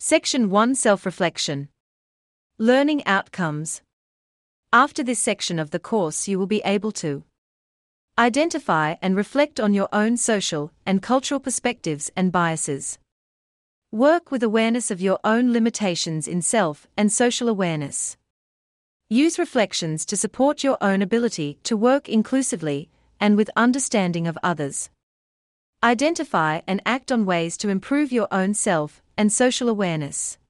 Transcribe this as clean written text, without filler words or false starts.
Section 1 Self-Reflection. Learning Outcomes. After this section of the course, you will be able to identify and reflect on your own social and cultural perspectives and biases. Work with awareness of your own limitations in self and social awareness. Use reflections to support your own ability to work inclusively and with understanding of others. Identify and act on ways to improve your own self and social awareness.